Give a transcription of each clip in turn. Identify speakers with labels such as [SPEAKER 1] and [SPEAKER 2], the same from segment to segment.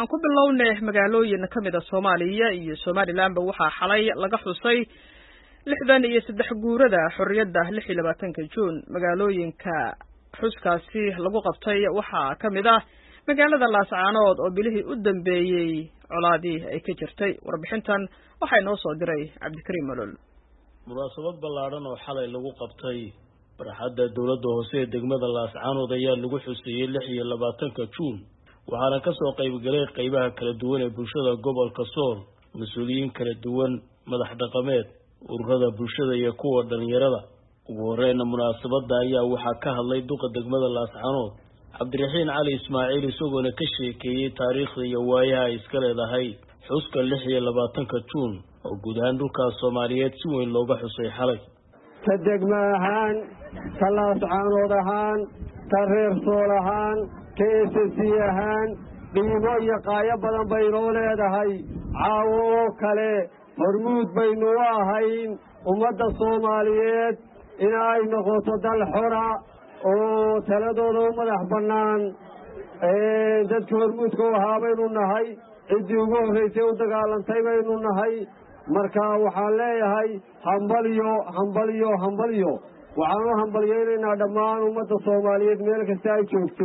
[SPEAKER 1] aan ku bilownay magaalooyin ka mid ah Soomaaliya iyo Somaliland waxaa xalay laga xusay 63 guurada xorriyadda 26 Juun magaalooyinka xuskaasi lagu qabtay waxaa ka mid ah magaalada Laascaanood oo bilihii u dambeeyay colaadii ay ka jirtay warbixintan waxay noo soo diray Cabdikariim Malol
[SPEAKER 2] munaasabad ballaaran oo xalay lagu qabtay barxadda dawladda hoose ee degmada Laascaanood ayaa lagu xusayay 26 Juun waxaana ka soo qaybgalay qaybaha kala duwan ee bulshada gobolka Sool mas'uuliyiin kala duwan madax dhaqameed ururada bulshada iyo kuwa dhalinyarada ugu horeeyna munaasabadda ayaa waxaa ka hadlay duqa degmada Laascaanood Cabdiraxiin Cali Ismaaciil isagoo ka sheekeeyay taariikhda iyo waayaha iska leedahay xuska 26 Juun oo guud ahaan dhulka Soomaaliyeed si weyn looga xusay xalay
[SPEAKER 3] tadegmahan Laascaanood ahaan reer Sool ahaan keesiyahan qiimo iyo qaaya badan bay noo leedahay caawo kale hormuud baynu ahayn ummadda Soomaaliyeed inay noqoto dal xora oo taladooda u madax bannaan dadka hormuudka ahaa baynu nahay ciddii ugu horreysay u dagaalantay baynu nahay marka waxaan leeyahay hambalyo waxaan u hambalyaynaynaa dhammaan ummadda Soomaaliyeed meel kasta ay joogto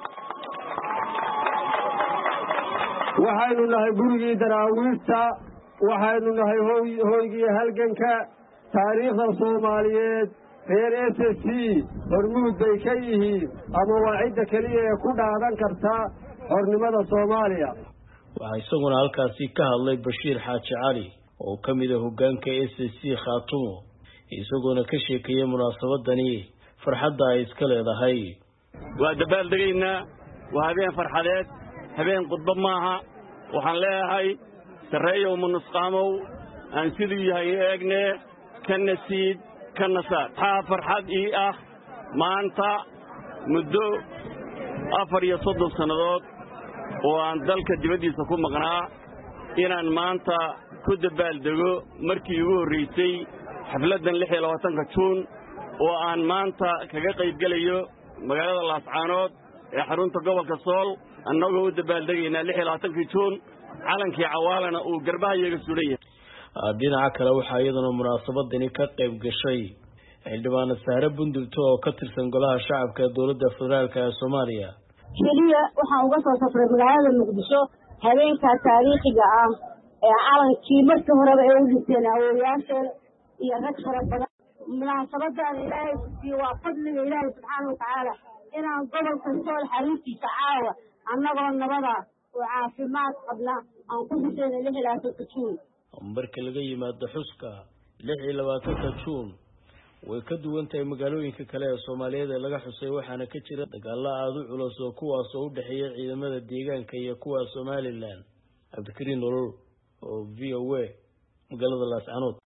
[SPEAKER 3] waxaynu nahay gurigii daraawiista waxaynu nahay hoygii halganka taariikhda Soomaaliyeed reer SSC hormuud bay ka yihiin ama waa cidda kaliya ee ku dhaadan karta xornimada Soomaaliya
[SPEAKER 2] waxaa isaguna halkaasi ka hadlay Bashiir Xaaji Cali oo ka mid ah hoggaanka SSC Khaatumo isagoona ka sheekeeyay munaasabadani farxadda ay iska leedahay
[SPEAKER 4] waa dabaaldegaynaa waa habeen farxadeed habeen qudba maaha waxaan leeyahay sareeyo munusqaamow aan sidii yahay eegne kana siid kana saar taa farxad ii ah maanta muddo 34 sannadood oo aan dalka dibaddiisa ku maqnaa inaan maanta ku dabaaldego markii ugu horreysay xafladdan 26 Juun oo aan maanta kaga qaybgalayo magaalada Laascaanood ee xarunta gobolka Sool annagoo u dabaaldegayna 26 Juun calankii cawaalana uu garbahayaga suulay
[SPEAKER 2] dhinaca kale waxaa iyaduna munaasabadani ka qayb gashay xildhibaan Sahre Bundubto oo ka tirsan golaha shacabka ee dawladda federaalka ee Soomaaliya
[SPEAKER 5] kaliya waxaan uga soo safray magaalada Muqdisho habeenka taariikhiga ah ee calankii markii horeba ay u dhiseen awooyaasheen iyo rag fara badan munaasabadan ilaahay waa fadliga ilaahay subxaanahu wa tacaala inaan gobolka Sool xariirtiisa caawa annagoo nabada oo caafimaad qabna aan ku dhisayna 26 Juun
[SPEAKER 2] marka laga yimaado xuska 26 Juun way ka duwan tahay magaalooyinka kale ee Soomaaliyeed ee laga xusay waxaana ka jira dagaalo aad u culus oo kuwaas oo u dhaxeeya ciidamada deegaanka iyo kuwa Somaliland Cabdikariim Malol oo VOA magaalada Laascaanood